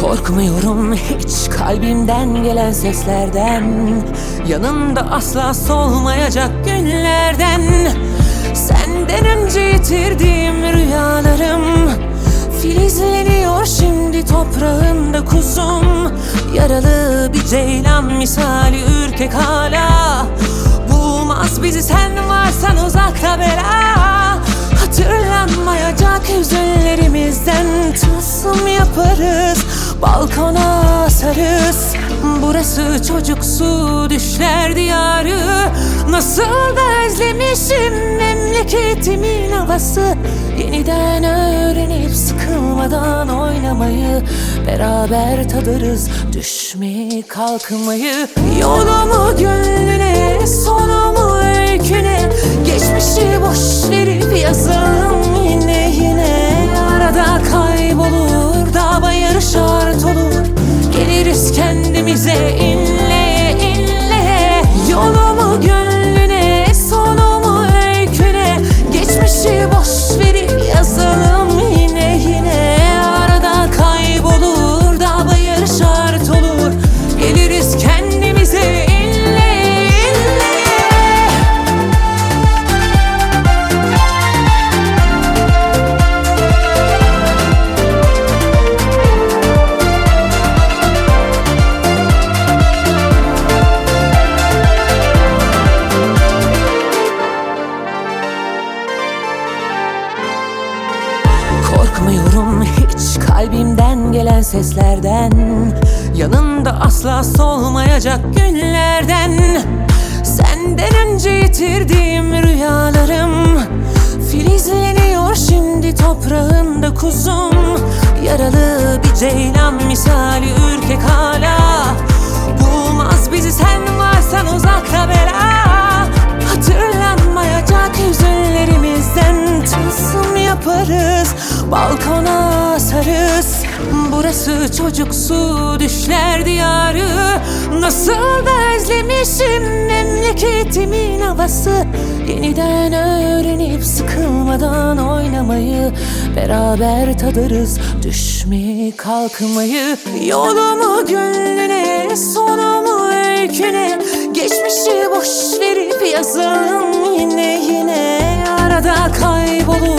Korkmuyorum hiç kalbimden gelen seslerden, yanında asla solmayacak günlerden. Senden önce yitirdiğim rüyalarım filizleniyor şimdi toprağında kuzum. Yaralı bir ceylan misali ürkek hala, bulmaz bizi sen varsan uzakta bela. Hatırlanmayacak hüzünlerimizden tılsım yaparız, balkona asarız. Burası çocuksu düşler diyarı, nasıl da özlemişim memleketimin havası. Yeniden öğrenip sıkılmadan oynamayı, beraber tadarız düşmeyi kalkmayı. Yolumu gönlüne, sonumu öyküne, geçmişi boş verip yazalım yine yine. Arada kaybolur, dağ bayır şart olur, geliriz kendimize inleye inleye. Yolumu gönlüne, sonumu öyküne, geçmişi boş verip yazalım yine yine. Arada kaybolur, dağ bayır şart olur, geliriz kendimize inleye inleye. Korkmuyorum hiç kalbimden gelen seslerden, yanında asla solmayacak günlerden. Senden önce yitirdiğim rüyalarım filizleniyor şimdi toprağında kuzum. Yaralı bir ceylan misali ürkek hala, bulmaz bizi sen varsan uzakta bela. Hatırlanmayacak hüzünlerimizden tılsım yaparız, balkona asarız. Burası çocuksu düşler diyarı, nasıl da özlemişim memleketimin havası. Yeniden öğrenip sıkılmadan oynamayı, beraber tadarız düşmeyi kalkmayı. Yolumu gönlüne, sonumu öyküne, geçmişi boş verip yazalım yine yine. Arada kaybolur,